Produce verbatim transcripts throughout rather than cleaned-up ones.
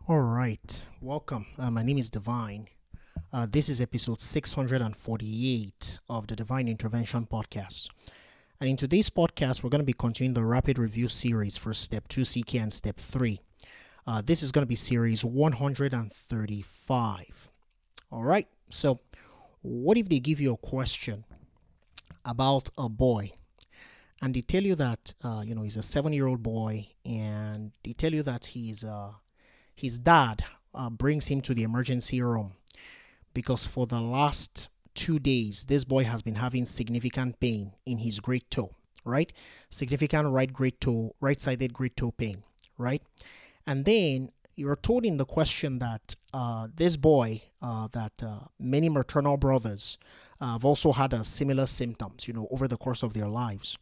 All right, welcome. Uh, my name is Divine. Uh, this is episode six hundred forty-eight of the Divine Intervention Podcast. And in today's podcast, we're going to be continuing the rapid review series for Step two C K and Step three. Uh, this is going to be series one hundred thirty-five. All right, so what if they give you a question about a boy and they tell you that, uh, you know, he's a seven-year-old boy and they tell you that he's uh, his dad uh, brings him to the emergency room because for the last two days, this boy has been having significant pain in his great toe, right? Significant right great toe, right-sided great toe pain, right? And then you're told in the question that uh, this boy, uh, that uh, many maternal brothers uh, have also had a similar symptoms, you know, over the course of their lives.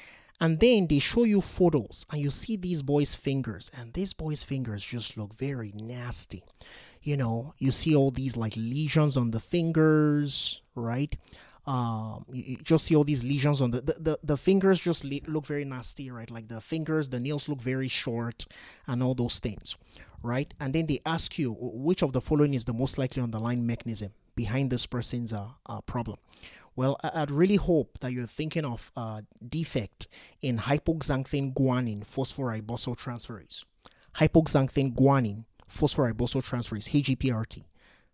And then they show you photos and you see these boys' fingers, and these boys' fingers just look very nasty. You know, you see all these like lesions on the fingers, right? Um, you, you just see all these lesions on the, the, the, the fingers just le- look very nasty, right? Like the fingers, the nails look very short and all those things, right? And then they ask you, which of the following is the most likely underlying mechanism behind this person's uh, uh, problem? Well, I'd really hope that you're thinking of a defect in hypoxanthine guanine phosphoribosyltransferase. transferase. Hypoxanthine guanine phosphoribosyltransferase, H G P R T.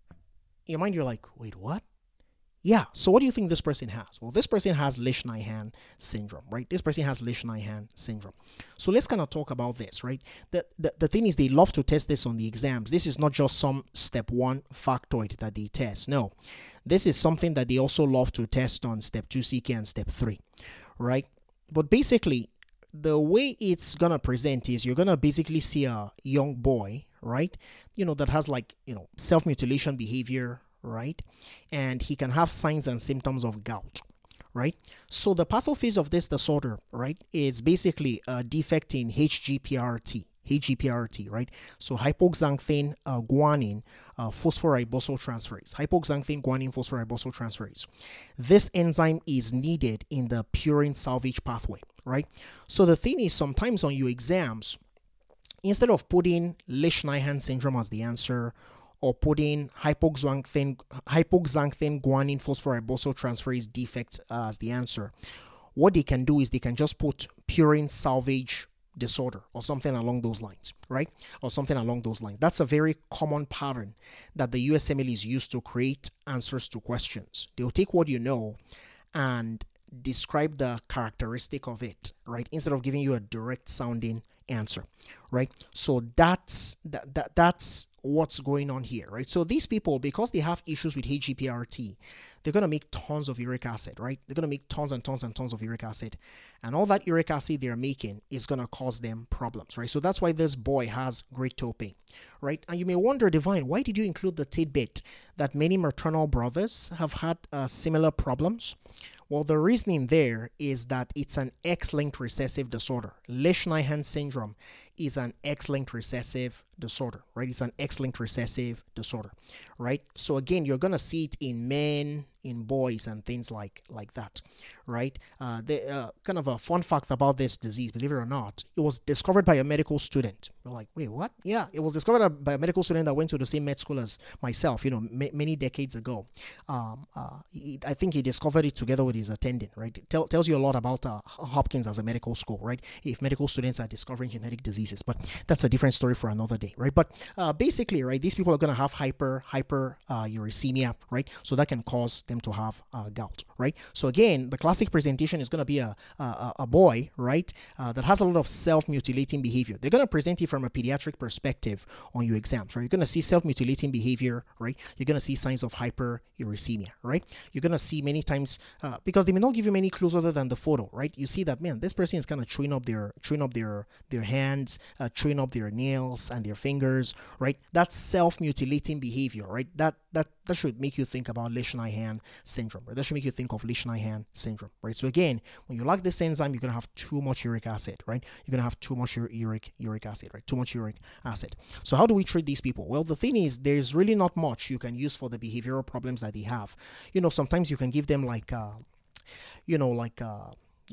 In your mind, you're like, wait, what? Yeah, so what do you think this person has? Well, this person has Lesch-Nyhan syndrome, right? This person has Lesch-Nyhan syndrome. So let's kind of talk about this, right? The, the, the thing is, they love to test this on the exams. This is not just some step one factoid that they test. No, this is something that they also love to test on step two C K and step three, right? But basically, the way it's going to present is you're going to basically see a young boy, right? You know, that has like, you know, self-mutilation behavior, right? And he can have signs and symptoms of gout, right? So the pathophase of this disorder, right, is basically a defect in H G P R T, H G P R T, right? So hypoxanthine uh, guanine uh, phosphoribosyltransferase, hypoxanthine guanine phosphoribosyltransferase. This enzyme is needed in the purine salvage pathway, right? So the thing is, sometimes on your exams, instead of putting Lesch-Nyhan syndrome as the answer, or putting hypoxanthine, hypoxanthine guanine phosphoribosyltransferase defect uh, as the answer, what they can do is they can just put purine salvage disorder or something along those lines, right? Or something along those lines. That's a very common pattern that the U S M L is used to create answers to questions. They'll take what you know and describe the characteristic of it, right? Instead of giving you a direct sounding answer, right? So that's that, that that's what's going on here, right? So these people, because they have issues with H G P R T, they're going to make tons of uric acid, right? They're going to make tons and tons and tons of uric acid, and all that uric acid they're making is going to cause them problems, right? So that's why this boy has great toe pain, right? And you may wonder, Divine, why did you include the tidbit that many maternal brothers have had uh, similar problems? Well, the reasoning there is that it's an X-linked recessive disorder. Lesch-Nyhan syndrome is an X-linked recessive disorder, right? It's an X-linked recessive disorder, right? So again, you're going to see it in men, in boys, and things like like that, right? Uh, the, uh, kind of a fun fact about this disease, believe it or not, it was discovered by a medical student. You're like, wait, what? Yeah, it was discovered by a medical student that went to the same med school as myself, you know, m- many decades ago. Um, uh, he, I think he discovered it together with his attendant, right? It tell, tells you a lot about uh, Hopkins as a medical school, right? If medical students are discovering genetic diseases, but that's a different story for another day, right? But uh, basically, right, these people are going to have hyper, hyper uh, uricemia, right? So that can cause them to have uh, gout, right? So again, the classic presentation is going to be a, a, a boy, right, uh, that has a lot of self-mutilating behavior. They're going to present it from a pediatric perspective on your exams, right? You're going to see self-mutilating behavior, right? You're going to see signs of hyperuricemia, right? You're going to see many times, uh, because they may not give you many clues other than the photo, right? You see that, man, this person is kind of chewing up their, chewing up their, their hands, uh, chewing up their nails and their fingers, right? That's self-mutilating behavior, right? That, that, that should make you think about Lesch-Nyhan syndrome, right? That should make you think of Lesch-Nyhan syndrome, right? So again, when you lack this enzyme, you're going to have too much uric acid, right? You're going to have too much uric uric acid, right? Too much uric acid. So how do we treat these people? Well, the thing is, there's really not much you can use for the behavioral problems that they have. You know, sometimes you can give them like, uh, you know, like, uh, you know,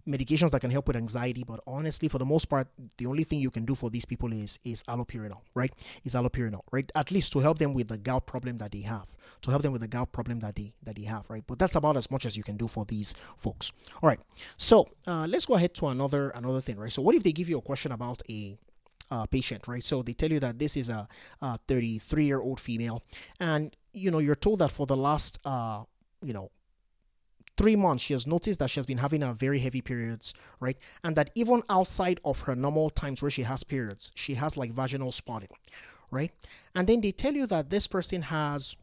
medications that can help with anxiety, but honestly, for the most part, the only thing you can do for these people is is allopurinol, right? Is allopurinol, right? At least to help them with the gout problem that they have, to help them with the gout problem that they that they have, right? But that's about as much as you can do for these folks. All right, so uh, let's go ahead to another another thing, right? So what if they give you a question about a uh, patient, right? So they tell you that this is a thirty-three year old female, and you know you're told that for the last uh, you know three months she has noticed that she has been having a very heavy periods, right? And that even outside of her normal times where she has periods, she has like vaginal spotting, right? And then they tell you that this person has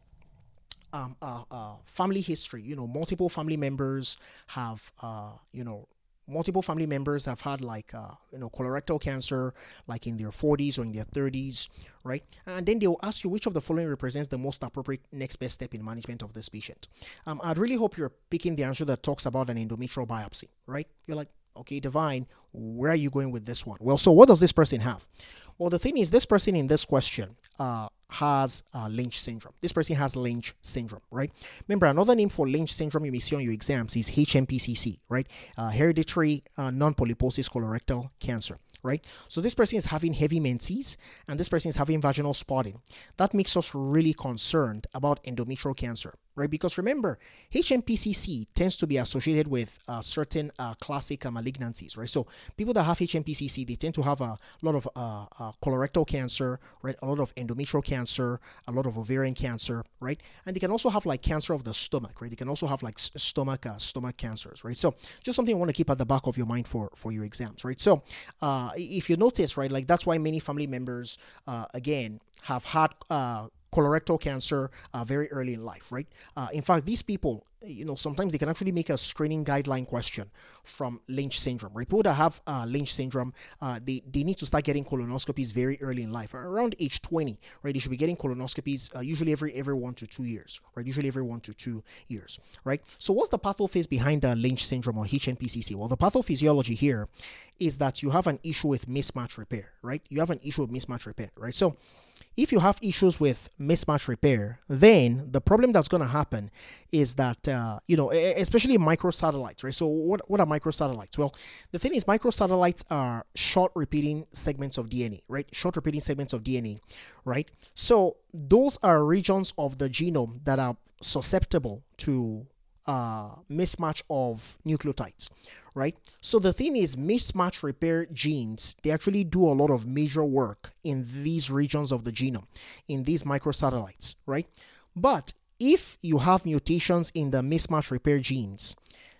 um a, a family history, you know, multiple family members have uh you know multiple family members have had like uh, you know colorectal cancer like in their forties or in their thirties, right? And then they'll ask you which of the following represents the most appropriate next best step in management of this patient. um, I'd really hope you're picking the answer that talks about an endometrial biopsy, right? You're like, okay, Divine, where are you going with this one? Well, so what does this person have? Well, the thing is, this person in this question uh, has uh, Lynch syndrome. This person has Lynch syndrome, right? Remember, another name for Lynch syndrome you may see on your exams is H M P C C, right? Uh, hereditary uh, non-polyposis colorectal cancer, right? So this person is having heavy menses, and this person is having vaginal spotting. That makes us really concerned about endometrial cancer, right? Because remember, H M P C C tends to be associated with uh, certain uh, classic uh, malignancies, right? So people that have H M P C C, they tend to have a lot of uh, uh, colorectal cancer, right? A lot of endometrial cancer, a lot of ovarian cancer, right? And they can also have like cancer of the stomach, right? They can also have like s- stomach uh, stomach cancers, right? So just something you want to keep at the back of your mind for for your exams, right? So uh, if you notice, right, like that's why many family members, uh, again, have had uh, colorectal cancer uh, very early in life, right? Uh, in fact, these people, you know, sometimes they can actually make a screening guideline question from Lynch syndrome, right? People that have uh, Lynch syndrome, uh, they, they need to start getting colonoscopies very early in life, around age twenty, right? They should be getting colonoscopies uh, usually every every one to two years, right? Usually every one to two years, right? So what's the pathophys behind the Lynch syndrome or H M P C C? Well, the pathophysiology here is that you have an issue with mismatch repair, right? You have an issue with mismatch repair, right? So if you have issues with mismatch repair, then the problem that's going to happen is that, uh, you know, especially microsatellites, right? So what, what are microsatellites? Well, the thing is, microsatellites are short repeating segments of D N A, right? Short repeating segments of D N A, right? So those are regions of the genome that are susceptible to uh, mismatch of nucleotides, right? So the thing is, mismatch repair genes, they actually do a lot of major work in these regions of the genome, in these microsatellites, right? But if you have mutations in the mismatch repair genes,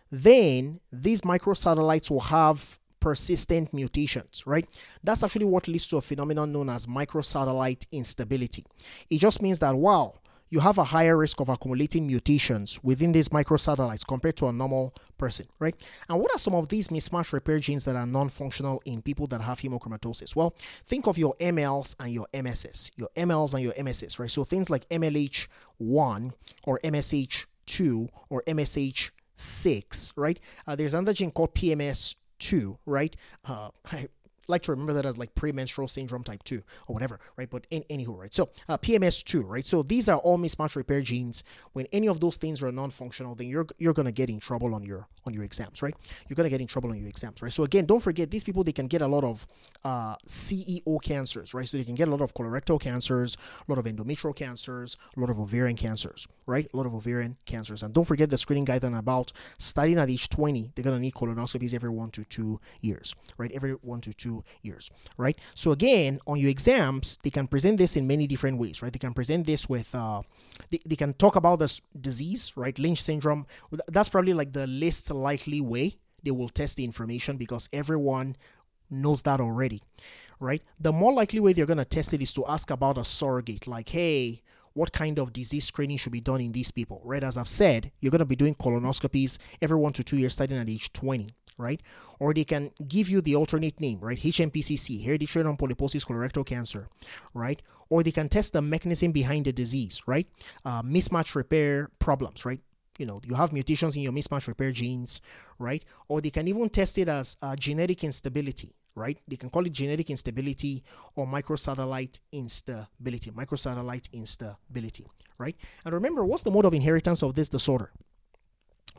then these microsatellites will have persistent mutations, right? That's actually what leads to a phenomenon known as microsatellite instability. It just means that, wow, you have a higher risk of accumulating mutations within these microsatellites compared to a normal person, right? And what are some of these mismatch repair genes that are non-functional in people that have hemochromatosis? Well, think of your M Ls and your M Ss, your M Ls and your M Ss, right? So things like M L H one or M S H two or M S H six, right? Uh, there's another gene called P M S two, right? Uh, I, like to remember that as like premenstrual syndrome type two or whatever, right? But in anywho, right? So uh, P M S two, right? So these are all mismatch repair genes. When any of those things are non-functional, then you're you're gonna get in trouble on your on your exams, right? You're gonna get in trouble on your exams, right? So again, don't forget, these people, they can get a lot of uh, C E O cancers, right? So they can get a lot of colorectal cancers, a lot of endometrial cancers, a lot of ovarian cancers, right? A lot of ovarian cancers. And don't forget the screening guideline about starting at age twenty, they're gonna need colonoscopies every one to two years, right? Every one to two years, right? So again, on your exams, they can present this in many different ways, right? They can present this with, uh, they, they can talk about this disease, right? Lynch syndrome. That's probably like the least likely way they will test the information because everyone knows that already, right? The more likely way they're going to test it is to ask about a surrogate, like, hey, what kind of disease screening should be done in these people, right? As I've said, you're going to be doing colonoscopies every one to two years starting at age twenty, right? Or they can give you the alternate name, right? H M P C C, hereditary non-polyposis colorectal cancer, right? Or they can test the mechanism behind the disease, right? Uh, mismatch repair problems, right? You know, you have mutations in your mismatch repair genes, right? Or they can even test it as uh, genetic instability, right? They can call it genetic instability or microsatellite instability, microsatellite instability, right? And remember, what's the mode of inheritance of this disorder?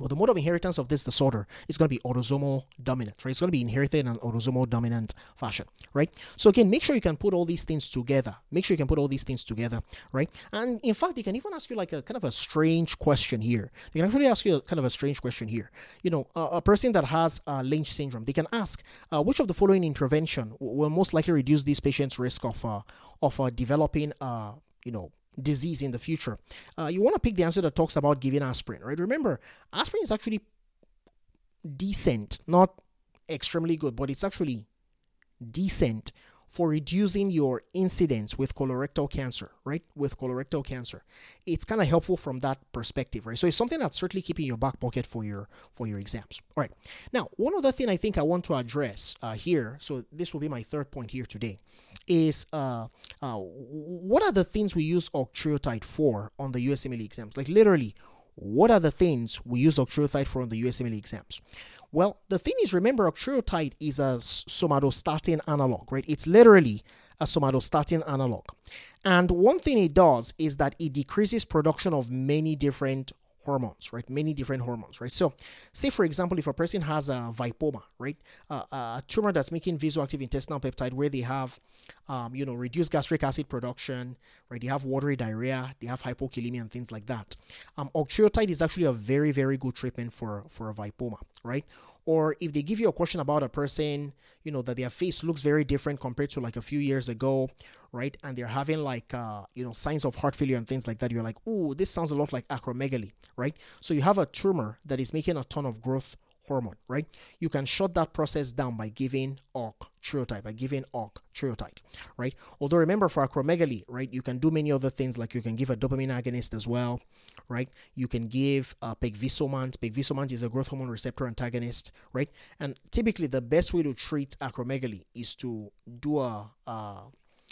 Well, the mode of inheritance of this disorder is going to be autosomal dominant, right? It's going to be inherited in an autosomal dominant fashion, right? So again, make sure you can put all these things together. Make sure you can put all these things together, right? And in fact, they can even ask you like a kind of a strange question here. They can actually ask you a kind of a strange question here. You know, uh, a person that has uh, Lynch syndrome, they can ask, uh, which of the following intervention will most likely reduce these patients' risk of uh, of uh, developing, uh, you know, disease in the future? Uh, you want to pick the answer that talks about giving aspirin, right? Remember, aspirin is actually decent, not extremely good, but it's actually decent for reducing your incidence with colorectal cancer, right? With colorectal cancer, it's kind of helpful from that perspective, right? So it's something that's certainly keeping your back pocket for your for your exams. All right. Now, one other thing I think I want to address uh, here, so this will be my third point here today, is uh, uh, what are the things we use octreotide for on the U S M L E exams? Like literally, what are the things we use octreotide for on the U S M L E exams? Well, the thing is, remember, octreotide is a somatostatin analog, right? It's literally a somatostatin analog. And one thing it does is that it decreases production of many different hormones, right? Many different hormones, right? So say, for example, if a person has a vipoma, right? Uh, a tumor that's making vasoactive intestinal peptide where they have, um, you know, reduced gastric acid production, right? They have watery diarrhea, they have hypokalemia and things like that. Um, octreotide is actually a very, very good treatment for, for a vipoma, right? Or if they give you a question about a person, you know, that their face looks very different compared to like a few years ago, right? And they're having like, uh, you know, signs of heart failure and things like that. You're like, ooh, this sounds a lot like acromegaly, right? So you have a tumor that is making a ton of growth hormone, right? You can shut that process down by giving octreotide, by giving octreotide, right? Although remember, for acromegaly, right, you can do many other things, like you can give a dopamine agonist as well, right? You can give uh, pegvisomant. Pegvisomant is a growth hormone receptor antagonist, right? And typically the best way to treat acromegaly is to do a, uh,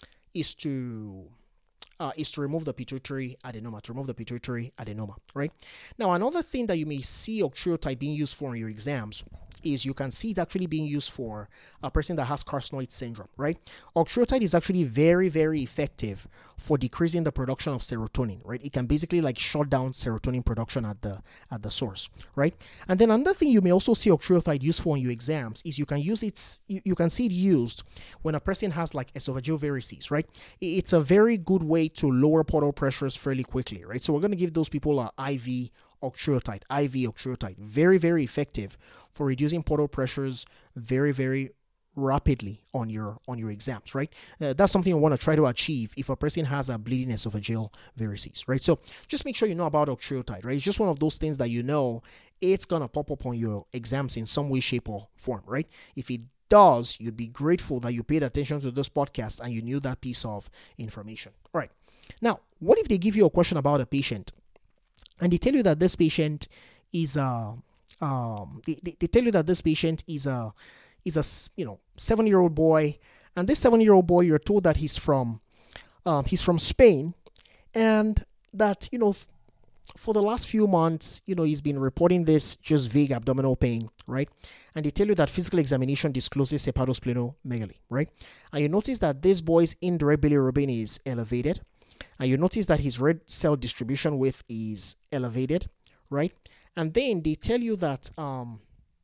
is to Uh, is to remove the pituitary adenoma, to remove the pituitary adenoma, right? Now, another thing that you may see octreotide being used for in your exams is you can see it actually being used for a person that has carcinoid syndrome, right? Octreotide is actually very, very effective for decreasing the production of serotonin, right? It can basically like shut down serotonin production at the at the source, right? And then another thing you may also see octreotide used for in your exams is you can use it, you, you can see it used when a person has like esophageal varices, right? It's a very good way to lower portal pressures fairly quickly, right? So we're going to give those people a I V octreotide, I V octreotide, very, very effective for reducing portal pressures very, very rapidly on your on your exams, right? Uh, that's something you want to try to achieve if a person has a bleeding esophageal varices, right? So just make sure you know about octreotide, right? It's just one of those things that you know it's gonna pop up on your exams in some way, shape, or form, right? If it does, you'd be grateful that you paid attention to this podcast and you knew that piece of information. All right. Now, what if they give you a question about a patient and they tell you that this patient is a um they, they tell you that this patient is a is a you know seven-year-old boy, and this seven-year-old boy, you're told that he's from um he's from Spain, and that, you know, f- for the last few months, you know, he's been reporting this just vague abdominal pain, right? And they tell you that physical examination discloses hepatosplenomegaly, right? And you notice that this boy's indirect bilirubin is elevated, and you notice that his red cell distribution width is elevated, right? And then they tell you that um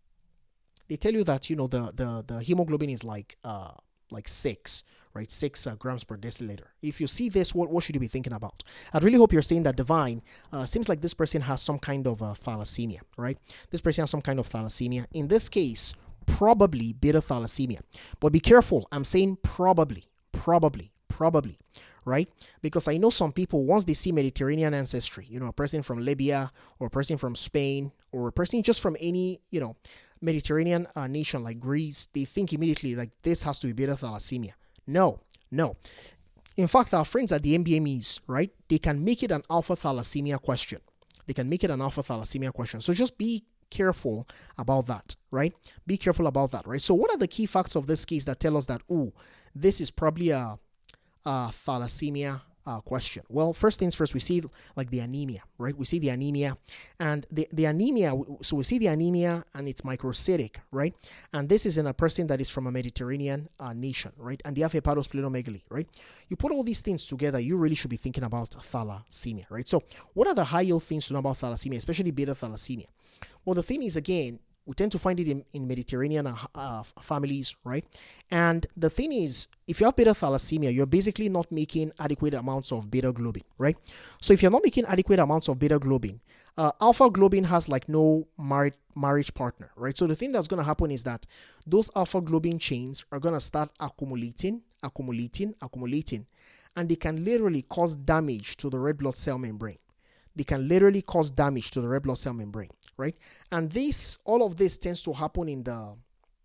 they tell you that, you know, the the the hemoglobin is like uh like six, right? Six uh, grams per deciliter. If you see this, what, what should you be thinking about? I really hope you're saying that Divine uh, seems like this person has some kind of uh, thalassemia, right? This person has some kind of thalassemia. In this case, probably beta thalassemia. But be careful. I'm saying probably, probably, probably, right? Because I know some people, once they see Mediterranean ancestry, you know, a person from Libya or a person from Spain or a person just from any, you know, Mediterranean uh, nation like Greece, they think immediately like this has to be beta thalassemia. No, no. In fact, our friends at the M B M Es, right, they can make it an alpha thalassemia question. They can make it an alpha thalassemia question. So just be careful about that, right? Be careful about that, right? So what are the key facts of this case that tell us that, oh, this is probably a, a thalassemia Uh, question? Well, first things first, we see like the anemia, right? We see the anemia, and the, the anemia, so we see the anemia and it's microcytic, right? And this is in a person that is from a Mediterranean uh, nation, right? And they have hepatosplenomegaly, right? You put all these things together, you really should be thinking about thalassemia, right? So what are the high yield things to know about thalassemia, especially beta thalassemia? Well, the thing is, again, we tend to find it in, in Mediterranean uh, uh, families, right? And the thing is, if you have beta thalassemia, you're basically not making adequate amounts of beta globin, right? So if you're not making adequate amounts of beta globin, uh, alpha globin has like no marriage marriage partner, right? So the thing that's going to happen is that those alpha globin chains are going to start accumulating, accumulating, accumulating, and they can literally cause damage to the red blood cell membrane. They can literally cause damage to the red blood cell membrane, right? And this, all of this tends to happen in the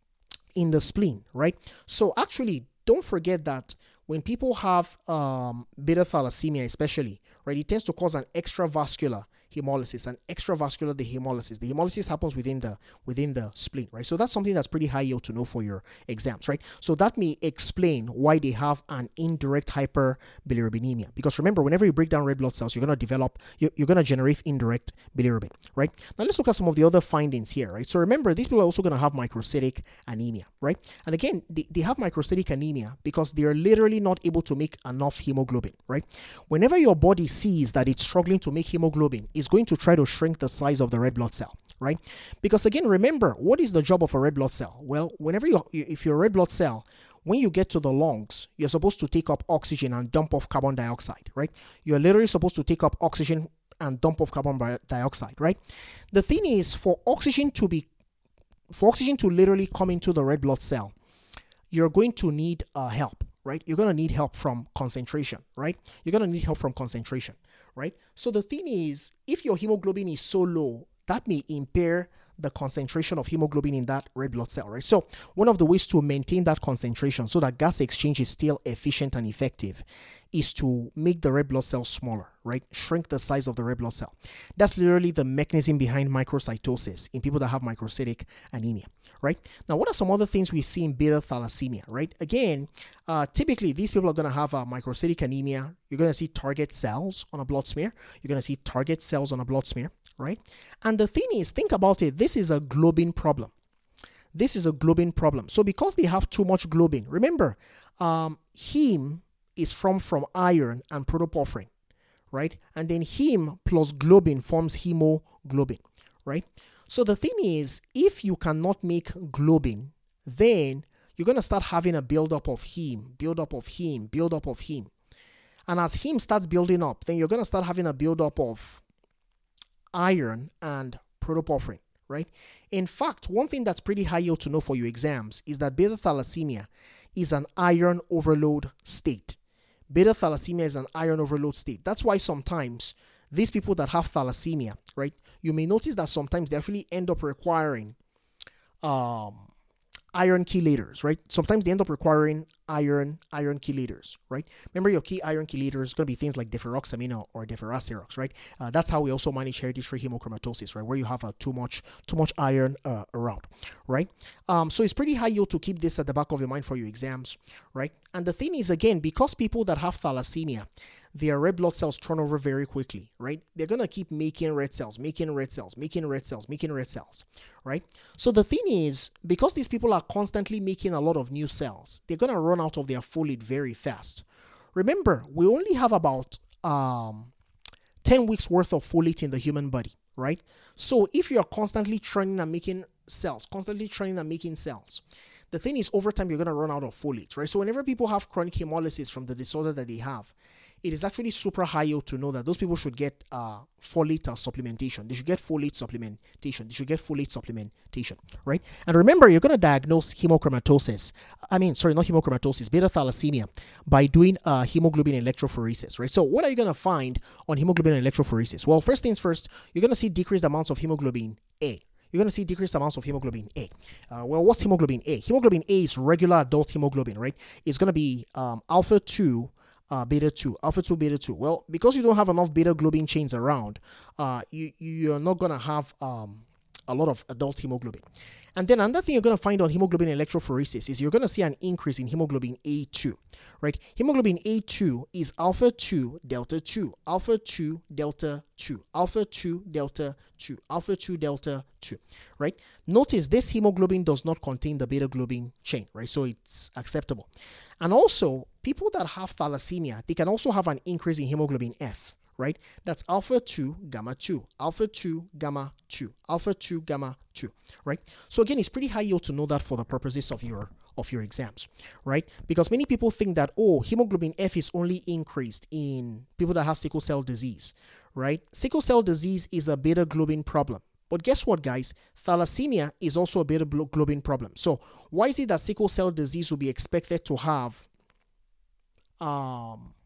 in the spleen, right? So actually, don't forget that when people have um, beta thalassemia, especially, right, it tends to cause an extravascular hemolysis, an extravascular hemolysis. The hemolysis happens within the within the spleen, right? So that's something that's pretty high yield to know for your exams, right? So that may explain why they have an indirect hyperbilirubinemia. Because remember, whenever you break down red blood cells, you're going to develop, you're, you're going to generate indirect bilirubin, right? Now let's look at some of the other findings here, right? So remember, these people are also going to have microcytic anemia, right? And again, they, they have microcytic anemia because they are literally not able to make enough hemoglobin, right? Whenever your body sees that it's struggling to make hemoglobin, is going to try to shrink the size of the red blood cell, right? Because again, remember, what is the job of a red blood cell? Well, whenever you, if you're a red blood cell, when you get to the lungs, you're supposed to take up oxygen and dump off carbon dioxide, right? You're literally supposed to take up oxygen and dump off carbon dioxide, right? The thing is, for oxygen to be, for oxygen to literally come into the red blood cell, you're going to need uh, help, right? You're going to need help from concentration, right? You're going to need help from concentration. Right? So the thing is, if your hemoglobin is so low, that may impair the concentration of hemoglobin in that red blood cell, right? So one of the ways to maintain that concentration so that gas exchange is still efficient and effective is to make the red blood cell smaller, right? Shrink the size of the red blood cell. That's literally the mechanism behind microcytosis in people that have microcytic anemia, right? Now, what are some other things we see in beta thalassemia, right? Again, uh, typically these people are going to have a microcytic anemia. You're going to see target cells on a blood smear. You're going to see target cells on a blood smear, right? And the thing is, think about it. This is a globin problem. This is a globin problem. So because they have too much globin, remember, um, heme is formed from iron and protoporphyrin, right? And then heme plus globin forms hemoglobin, right? So the thing is, if you cannot make globin, then you're going to start having a buildup of heme, buildup of heme, buildup of heme. And as heme starts building up, then you're going to start having a buildup of iron and protoporphyrin, right? In fact, one thing that's pretty high yield to know for your exams is that beta thalassemia is an iron overload state. Beta thalassemia is an iron overload state. That's why sometimes these people that have thalassemia, right, you may notice that sometimes they actually end up requiring um, iron chelators, right? Sometimes they end up requiring iron iron chelators, right? Remember, your key iron chelators is going to be things like deferoxamine or, or deferoxarox, right? Uh, that's how we also manage hereditary hemochromatosis, right? Where you have uh, too much too much iron uh, around, right? Um, so it's pretty high yield to keep this at the back of your mind for your exams, right? And the thing is, again, because people that have thalassemia, their red blood cells turn over very quickly, right? They're going to keep making red cells, making red cells, making red cells, making red cells, right? So the thing is, because these people are constantly making a lot of new cells, they're going to run out of their folate very fast. Remember, we only have about um, ten weeks worth of folate in the human body, right? So if you're constantly churning and making cells, constantly churning and making cells, the thing is, over time, you're going to run out of folate, right? So whenever people have chronic hemolysis from the disorder that they have, it is actually super high yield to know that those people should get uh, folate uh, supplementation. They should get folate supplementation. They should get folate supplementation, right? And remember, you're going to diagnose hemochromatosis. I mean, sorry, not hemochromatosis, beta thalassemia by doing uh, hemoglobin electrophoresis, right? So what are you going to find on hemoglobin electrophoresis? Well, first things first, you're going to see decreased amounts of hemoglobin A. You're going to see decreased amounts of hemoglobin A. Uh, well, what's hemoglobin A? Hemoglobin A is regular adult hemoglobin, right? It's going to be um, alpha two, Uh, beta two, alpha two, beta two. Well, because you don't have enough beta globin chains around, uh, you, you're not going to have um, a lot of adult hemoglobin. And then another thing you're going to find on hemoglobin electrophoresis is you're going to see an increase in hemoglobin A two, right? Hemoglobin A two is alpha two, delta two, alpha two, delta two, alpha two, delta two, alpha two, delta two, right? Notice this hemoglobin does not contain the beta globin chain, right? So it's acceptable. And also, people that have thalassemia, they can also have an increase in hemoglobin F, right? That's alpha two, gamma two, alpha two, gamma two, alpha two, gamma two, right? So again, it's pretty high yield to know that for the purposes of your of your exams, right? Because many people think that, oh, hemoglobin F is only increased in people that have sickle cell disease, right? Sickle cell disease is a beta globin problem. But guess what, guys? Thalassemia is also a beta globin problem. So why is it that sickle cell disease will be expected to have um,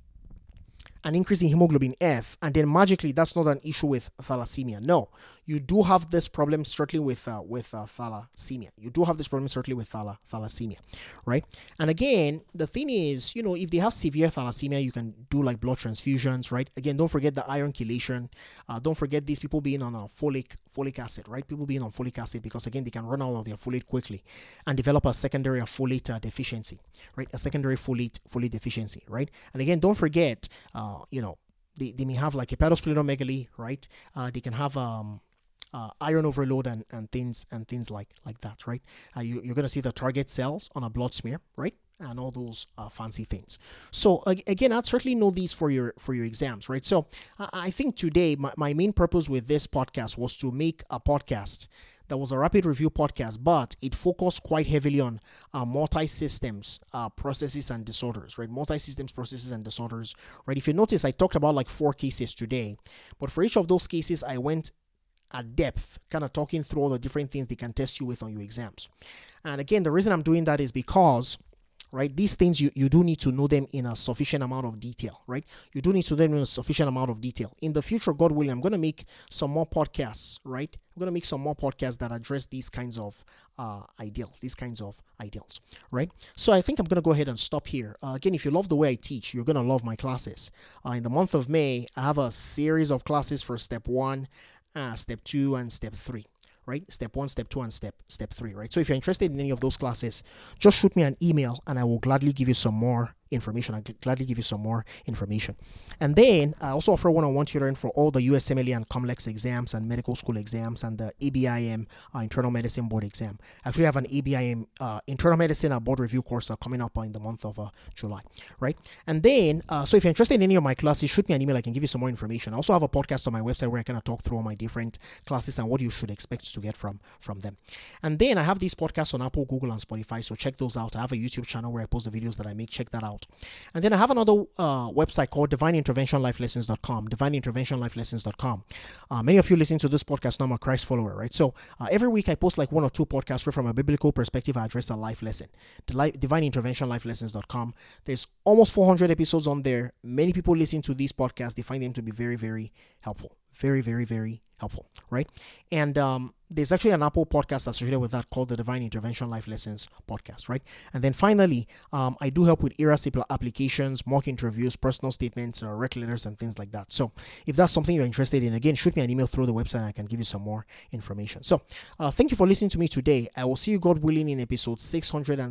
an increase in hemoglobin F, and then magically that's not an issue with thalassemia? No, you do have this problem certainly with uh, with uh, thalassemia. You do have this problem certainly with thal- thalassemia, right? And again, the thing is, you know, if they have severe thalassemia, you can do like blood transfusions, right? Again, don't forget the iron chelation. Uh, don't forget these people being on a folic folic acid, right? People being on folic acid because again, they can run out of their folate quickly and develop a secondary folate uh, deficiency, right? A secondary folate folate deficiency, right? And again, don't forget, uh, you know, they, they may have like hepatosplenomegaly, right? Uh, they can have um. Uh, iron overload and, and things and things like like that, right? Uh, you, you're going to see the target cells on a blood smear, right? And all those uh, fancy things. So uh, again, I'd certainly know these for your for your exams, right? So uh, I think today my, my main purpose with this podcast was to make a podcast that was a rapid review podcast, but it focused quite heavily on uh, multi-systems uh, processes and disorders, right? Multi-systems processes and disorders, right? If you notice, I talked about like four cases today, but for each of those cases, I went at depth, kind of talking through all the different things they can test you with on your exams. And again, the reason I'm doing that is because, right, these things, you, you do need to know them in a sufficient amount of detail, right? You do need to know them in a sufficient amount of detail. In the future, God willing, I'm going to make some more podcasts, right? I'm going to make some more podcasts that address these kinds of uh, ideals, these kinds of ideals, right? So I think I'm going to go ahead and stop here. Uh, again, if you love the way I teach, you're going to love my classes. Uh, in the month of May, I have a series of classes for step one, Uh, step two and step three, right? Step one, step two, and step step three, right? So if you're interested in any of those classes, just shoot me an email and I will gladly give you some more information. I'll gladly give you some more information. And then I also offer one-on-one tutoring for all the U S M L E and COMLEX exams and medical school exams and the A B I M uh, internal medicine board exam. I actually have an A B I M uh, internal medicine uh, board review course uh, coming up uh, in the month of uh, July, right? And then, uh, so if you're interested in any of my classes, shoot me an email. I can give you some more information. I also have a podcast on my website where I kind of talk through all my different classes and what you should expect to get from, from them. And then I have these podcasts on Apple, Google, and Spotify, so check those out. I have a YouTube channel where I post the videos that I make. Check that out. And then I have another uh, website called divine intervention life lessons dot com, divine intervention life lessons dot com. Uh, many of you listening to this podcast know I'm a Christ follower, right? So uh, every week I post like one or two podcasts where from a biblical perspective I address a life lesson. divine intervention life lessons dot com. There's almost four hundred episodes on there. Many people listen to these podcasts. They find them to be very, very helpful. Very, very, very helpful, right? And um, there's actually an Apple podcast associated with that called the Divine Intervention Life Lessons podcast, right? And then finally, um, I do help with E R A S applications, mock interviews, personal statements, uh, rec letters, and things like that. So if that's something you're interested in, again, shoot me an email through the website and I can give you some more information. So uh, thank you for listening to me today. I will see you, God willing, in episode six hundred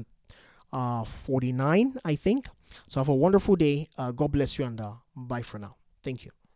forty-nine, I think. So have a wonderful day. Uh, God bless you, and uh, bye for now. Thank you.